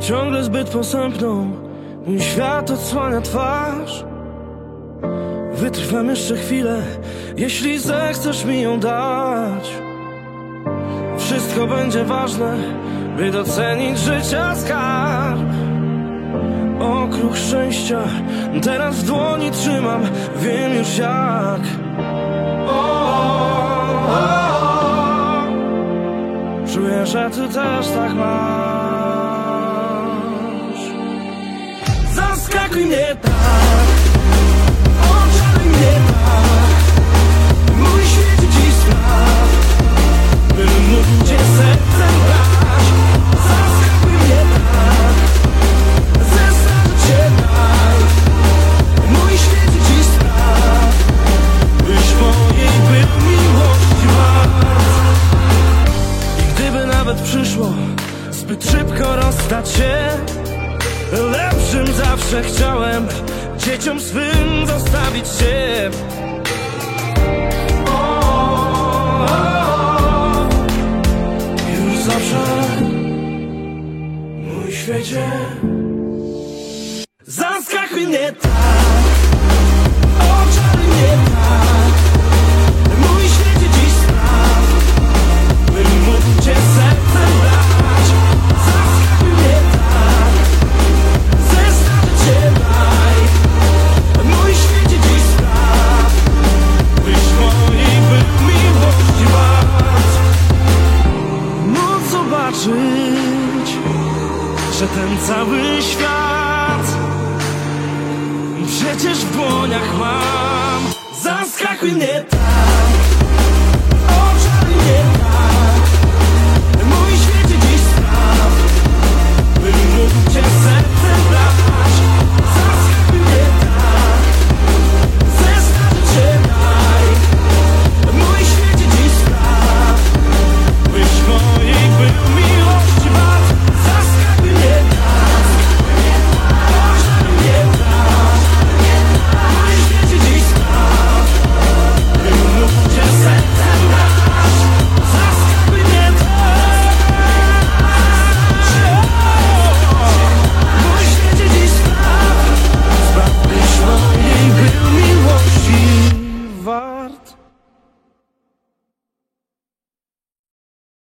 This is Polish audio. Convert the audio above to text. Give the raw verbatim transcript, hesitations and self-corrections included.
ciągle zbyt posępną. Mój świat odsłania twarz. Wytrwam jeszcze chwilę, jeśli zechcesz mi ją dać. Wszystko będzie ważne, by docenić życia skarb. Okruch szczęścia teraz w dłoni trzymam, wiem już jak. O, o, o. Czuję, że ty też tak masz. Zaskakuj mnie tak, oczaruj mnie tak. Mój świat dziś spraw, bym mógł cię sercem brać. Zaskakuj mnie tak, zestaw cię daj. Mój świat dziś spraw, byś mojej był miłości wart. I gdyby nawet przyszło zbyt szybko rozstać się, lepszym zawsze chciałem dzieciom swym zostawić cię. O, o, o. Już zawsze mój świecie. Zaskakuj mnie tak, oczaruj mnie tak. Mój świecie dziś spraw, bym mógł cię sercem brać. Zaskakuj mnie tak, zestaw cię daj. Mój świecie dziś spraw, byś mojej był miłości wart. Móc zobaczyć, że ten cały świat przecież w dłoniach mam. Zaskakuj mnie tak, oczaruj mnie tak.